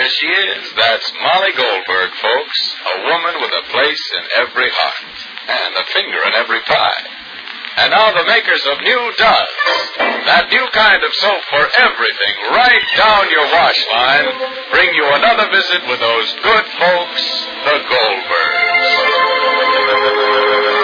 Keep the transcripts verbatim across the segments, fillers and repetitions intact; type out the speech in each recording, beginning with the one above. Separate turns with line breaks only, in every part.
There she is. That's Molly Goldberg, folks. A woman with a place in every heart and a finger in every pie. And now the makers of New Does, that new kind of soap for everything right down your wash line, bring you another visit with those good folks, the Goldbergs.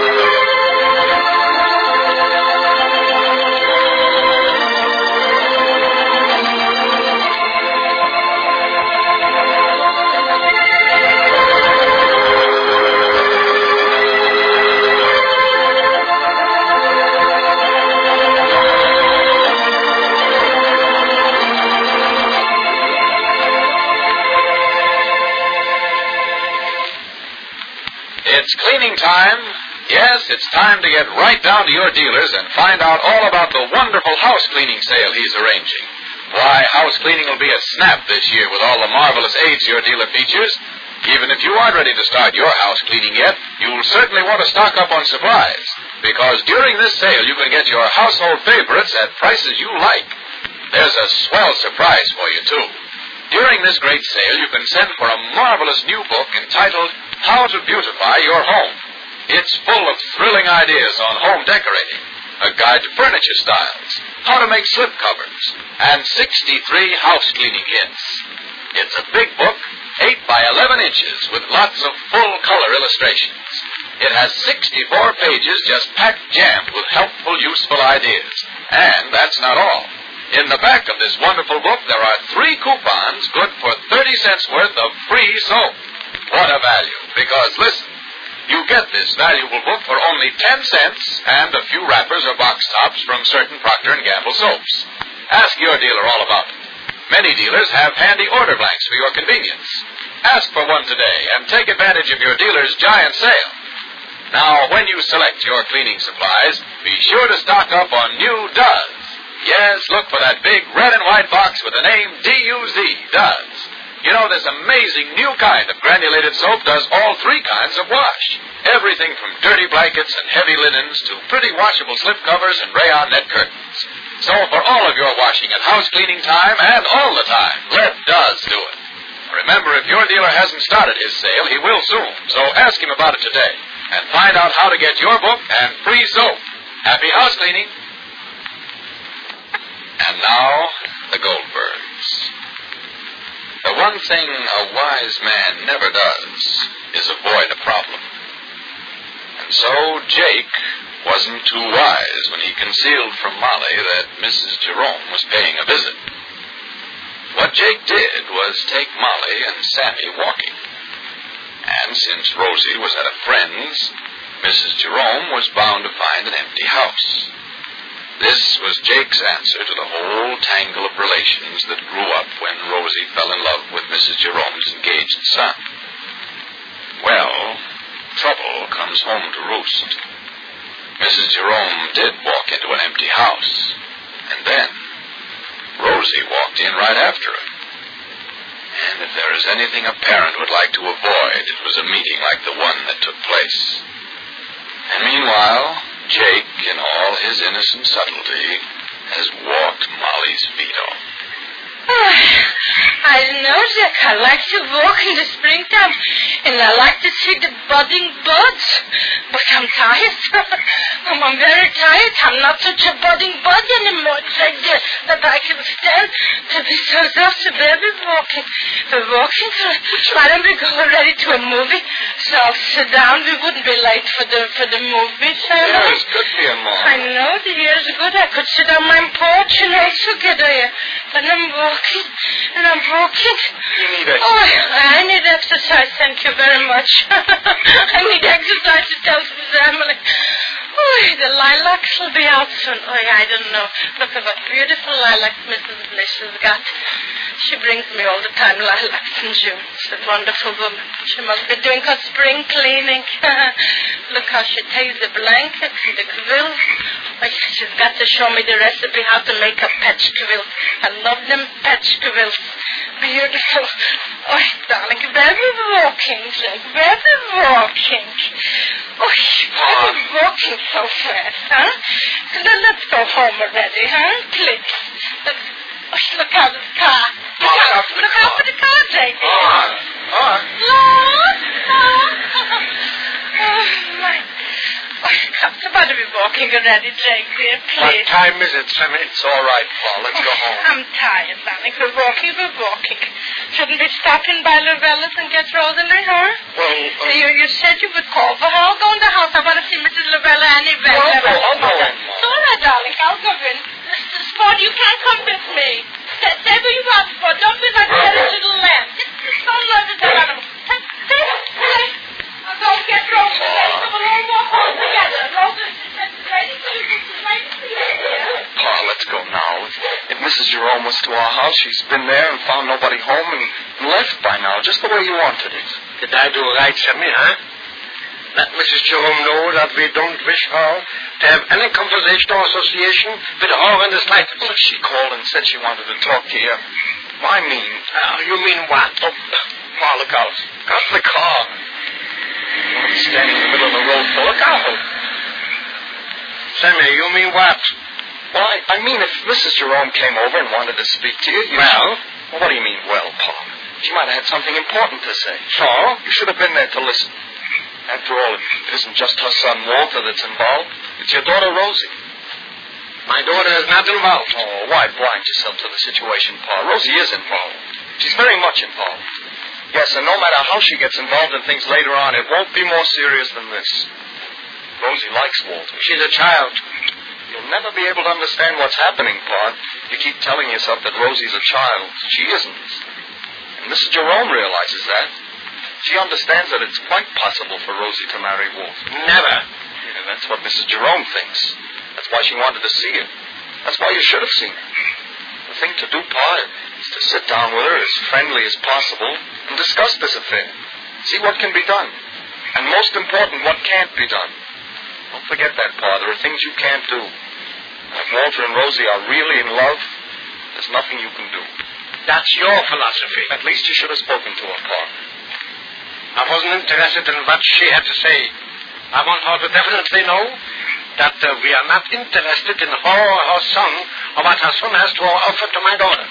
It's cleaning time. Yes, it's time to get right down to your dealers and find out all about the wonderful house cleaning sale he's arranging. Why, house cleaning will be a snap this year with all the marvelous aids your dealer features. Even if you aren't ready to start your house cleaning yet, you'll certainly want to stock up on supplies. Because during this sale, you can get your household favorites at prices you like. There's a swell surprise for you, too. During this great sale, you can send for a marvelous new book entitled How to Beautify Your Home. It's full of thrilling ideas on home decorating, a guide to furniture styles, how to make slipcovers, and sixty-three house cleaning hints. It's a big book, eight by eleven inches, with lots of full-color illustrations. It has sixty-four pages just packed jammed with helpful, useful ideas. And that's not all. In the back of this wonderful book, there are three coupons good for thirty cents worth of free soap. What a value, because listen, you get this valuable book for only ten cents and a few wrappers or box tops from certain Procter and Gamble soaps. Ask your dealer all about it. Many dealers have handy order blanks for your convenience. Ask for one today and take advantage of your dealer's giant sale. Now, when you select your cleaning supplies, be sure to stock up on New Does. Yes, look for that big red and white box with the name D U Z, Does. You know, this amazing new kind of granulated soap does all three kinds of wash. Everything from dirty blankets and heavy linens to pretty washable slipcovers and rayon net curtains. So for all of your washing and house cleaning time and all the time, let Does do it. Remember, if your dealer hasn't started his sale, he will soon. So ask him about it today and find out how to get your book and free soap. Happy house cleaning. And now, the Goldbergs. The one thing a wise man never does is avoid a problem. And so Jake wasn't too wise when he concealed from Molly that Missus Jerome was paying a visit. What Jake did was take Molly and Sammy walking. And since Rosie was at a friend's, Missus Jerome was bound to find an empty house. This was Jake's answer to the whole tangle of relations that grew up when Rosie fell in love with Missus Jerome's engaged son. Well, trouble comes home to roost. Missus Jerome did walk into an empty house, and then Rosie walked in right after her. And if there is anything a parent would like to avoid, it was a meeting like the one that took place. And meanwhile, Jake, in all his innocent subtlety, has walked Molly's feet off.
Oh, I know, Jack. I like to walk in the springtime, and I like to see the budding buds. But I'm tired. I'm, I'm very tired. I'm not such a budding bud anymore. It's like this, that I can stand to be so soft, baby walking. We're walking. Why don't we go already to a movie? So I'll sit down. We wouldn't be late for the for the movie.
Yes, good for you, Mom.
I know, the air's good. I could sit on my porch and also get air. But I'm walking, and I'm walking.
You need exercise.
Oh, I need exercise, thank you very much. I need exercise to tell the family. Oh, the lilacs will be out soon. Oh, I don't know. Look at what beautiful lilacs Missus Bliss has got. She brings me all the time lilacs in June. She's a wonderful woman. She must be doing her spring cleaning. Look how she takes the blankets and the quills. Oh, she's got to show me the recipe how to make a patch quilt. I love them patch quilts. Beautiful. Oh, darling, baby walking, Jack. Baby walking. Oh, baby walking so fast, huh? Then let's go home already, huh? Please. Let's... Oh, look out, the car. Look
Oh,
out.
look out for the
Look
car.
out for the car, Jake.
All right. All right.
Lord. Oh, my. Oh, it's about to be walking already, Jake, dear,
What
please.
time is it, Sammy?
It's all right, Paul. Let's go home.
I'm tired, darling. We're walking, we're walking. Shouldn't we stop in by Lorella's and get Rosalie, huh?
Well, uh,
you, you said you would call for her. I'll go in the house. I want to see Missus Lorella anyway.
Well, I'll go, I'll go in, Mom.
It's all right, darling. I'll go in. Sport, you can't come with me. Stay, stay where you are, Sport. Don't be like that little lamb. Don't love the dog animal. Stay, stay, stay. I'll go get Rosalie. So we'll all walk home together. Rosalie said she's waiting for you. She's waiting for you here.
Paul, let's go now. If, if Missus Jerome was to our house, she's been there and found nobody home and, and left by now, just the way you wanted it.
did I do right, Sammy, huh? Let Missus Jerome know that we don't wish her to have any conversation or association with her in the slightest.
Well, she called and said she wanted to talk to you. I mean...
Uh, you mean what?
Oh, Paul, look out. Got the car. I'm standing in the middle of the road. Paul, look out.
Sammy, you mean what?
Well, I, I mean, if Missus Jerome came over and wanted to speak to you, you...
Well?
Well, what do you mean, well, Paul? She might have had something important to say.
So?
You should have been there to listen. After all, it isn't just her son Walter that's involved. It's your daughter Rosie.
My daughter is not involved.
Oh, why blind yourself to the situation, Paul? Rosie is involved. She's very much involved. Yes, and no matter how she gets involved in things later on, it won't be more serious than this. Rosie likes Walter.
She's a child.
You'll never be able to understand what's happening, Pa. You keep telling yourself that Rosie's a child. She isn't. And Missus Jerome realizes that. She understands that it's quite possible for Rosie to marry Walter.
Never.
Yeah, that's what Missus Jerome thinks. That's why she wanted to see you. That's why you should have seen her. The thing to do, Pa, is to sit down with her as friendly as possible and discuss this affair. See what can be done. And most important, what can't be done. Don't forget that, Pa. There are things you can't do. And if Walter and Rosie are really in love, there's nothing you can do.
That's your philosophy.
At least you should have spoken to her, Pa.
I wasn't interested in what she had to say. I want her to definitely know that uh, we are not interested in her or her son or what her son has to offer to my daughter.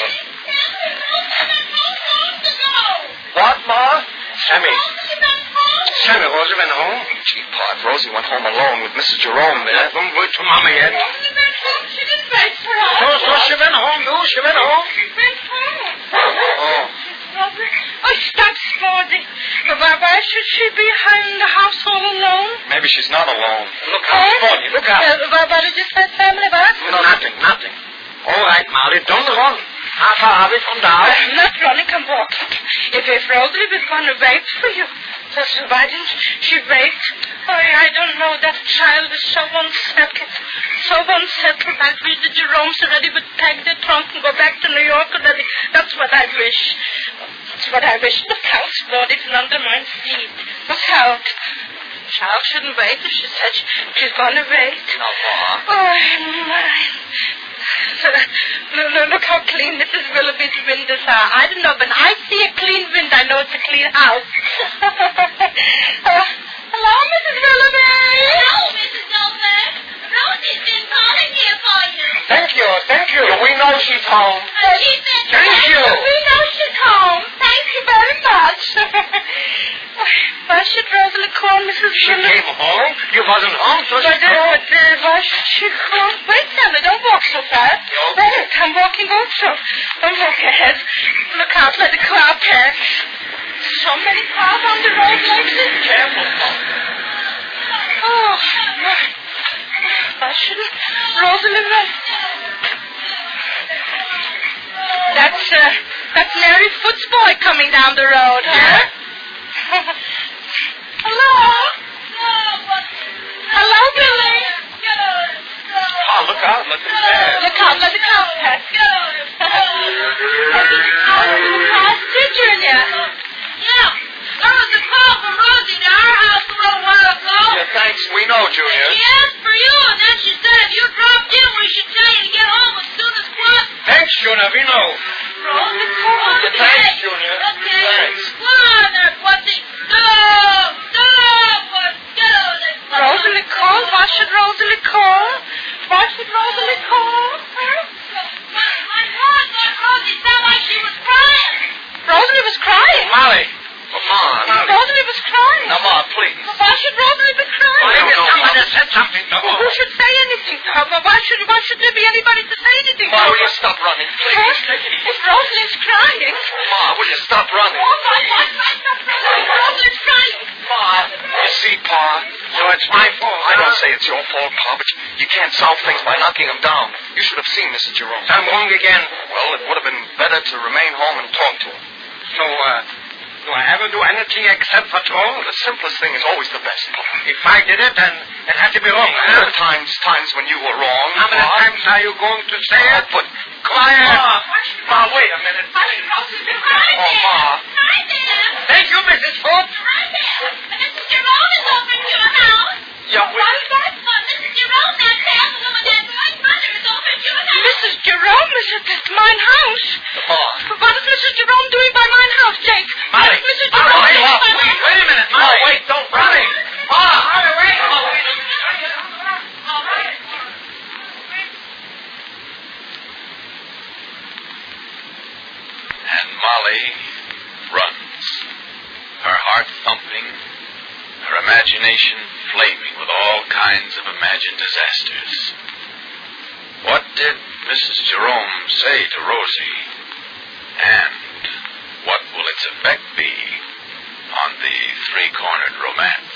What, Ma?
Sammy. Sammy, Rosie went home.
Gee, Pa, if Rosie went home alone with Missus Jerome there.
I haven't wait for Mama yet.
She went home. She didn't wait for us.
So, so she went home, too. She went home.
She went home.
Oh.
Oh, stop, Sporty. Why, why should she be hiding in the house all alone?
Maybe she's not alone.
Look out, Sporty. Look out.
Uh, what, what did you say, family? What?
No, nothing, nothing. All right, Molly, don't run. How far are we from the house?
I'm not running, I'm walking. If, if Rosalie was going to wait for you, so, so why didn't she wait? Oh, I don't know. That child is so unsettled. So unsettled. I wish the Jeromes already would pack their trunk and go back to New York already. That's what I wish. That's what I wish. Look out, Lord, it's under my feet. Look out. Child shouldn't wait if she said she, she's going to wait.
No, Ma.
Oh, my. Look, look, look how clean Missus Willoughby's windows are. I don't know, but I see a clean window. I know it's a clean house. uh, hello, Missus Willoughby.
Hello, Missus Gilbert. Rosie's been calling here for you.
Thank you, thank you. We know she's home.
Uh, she's been...
Thank you.
We know she's home. Thank you very much. Why should Rosalie call Missus
She
Willoughby?
came home. You wasn't home, so she
But, uh,
called.
but uh, why should she call? Wait, Sally, don't walk so fast. Wait, I'm walking also. Don't walk ahead. Look out, let the car pass. So many cars on the road like this.
Careful, Paul.
Oh, why shouldn't Rosalie run? That's, uh, that's Mary Foot's boy coming down the road, huh? Hello? Hello, Billy.
Oh, look out. Let them pass.
Look out, let the car pass. Did Junior?
Yeah, there was a call from Rosie to our house a little while ago.
Yeah, thanks. We know, Junior.
She asked for you, and then she said if you dropped in, we should tell you to get home as soon as possible.
Thanks, Junior. We know.
Rosalie called.
Okay.
Thanks, Junior.
Okay.
Thanks.
Come on there, Pussy. Go! Go! Puss, go!
Rosalie called? Why should Rosalie call? Why should Rosalie call? Huh?
My, my like she was crying.
Rosalie was crying.
Molly, come on. Molly.
Rosalie was crying.
Now, Ma, please.
Well, why should Rosalie be crying?
Maybe
no, no,
someone
no.
has said something to
Well,
her.
who should say anything to her? Well, why should, why should there be anybody to say anything
Ma,
to her?
will you stop running,
Huh?
please?
If Rosalie's crying...
Ma, will you stop running?
Oh, my God, Rosalie's crying.
Ma, you see, Pa,
So it's my fault.
I don't say it's your fault, Pa, but you can't solve things by knocking them down. You should have seen Missus Jerome.
I'm wrong again.
Well, it would have been better to remain home and talk to her.
So, uh, do I ever do anything except for troll?
The simplest thing is always the best, Pa.
If I did it, then it had to be wrong.
There
Huh?
are times, times when you were wrong.
How many
Pa.
times are you going to say
Oh,
it?
but
Quiet.
Ma, Ma, wait a minute.
Right
Oh,
there.
Ma.
Right there.
Thank you, Missus Hope.
Right there. Missus Jerome is over at your house.
Yeah,
What
wait.
is that? Uh, Missus Jerome, that Castleman with that white mother is over at your house.
Missus Jerome is at this mine house.
Ma.
What is Missus Jerome doing by mine house, Jake? What
Molly.
is Missus
Molly,
Jerome
wait,
doing
Ma,
by
please.
mine
Wait a minute. Ma,
Molly.
wait, don't run it. Ma, hurry, wait. Ma, wait.
All right.
And Molly runs, her heart thumping, her imagination flaming with all kinds of imagined disasters. What did Missus Jerome say to Rosie? And what will its effect be on the three-cornered romance?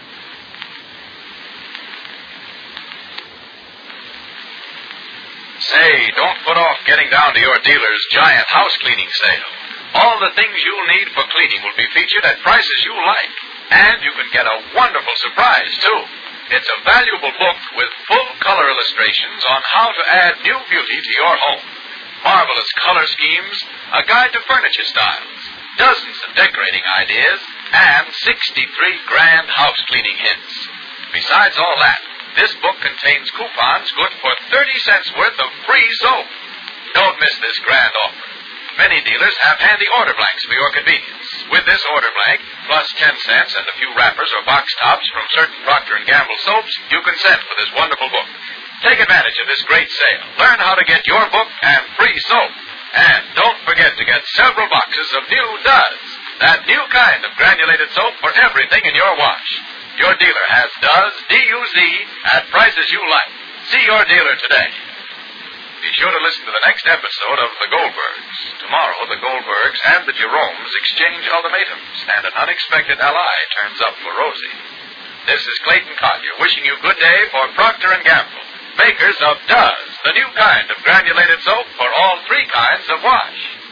Say, don't put off getting down to your dealer's giant house cleaning sale. All the things you'll need for cleaning will be featured at prices you like. And you can get a wonderful surprise, too. It's a valuable book with full color illustrations on how to add new beauty to your home. Marvelous color schemes, a guide to furniture styles, dozens of decorating ideas, and sixty-three grand house cleaning hints. Besides all that, this book contains coupons good for thirty cents worth of free soap. Don't miss this grand offer. Many dealers have handy order blanks for your convenience. With this order blank, plus ten cents and a few wrappers or box tops from certain Procter and Gamble soaps, you can send for this wonderful book. Take advantage of this great sale. Learn how to get your book and free soap. And don't forget to get several boxes of new Duz, that new kind of granulated soap for everything in your wash. Your dealer has Duz, D U Z, at prices you like. See your dealer today. Be sure to listen to the next episode of The Goldbergs. Tomorrow, the Goldbergs and the Jeromes exchange ultimatums, and an unexpected ally turns up for Rosie. This is Clayton Collier wishing you good day for Procter and Gamble, makers of Duz, the new kind of granulated soap for all three kinds of wash.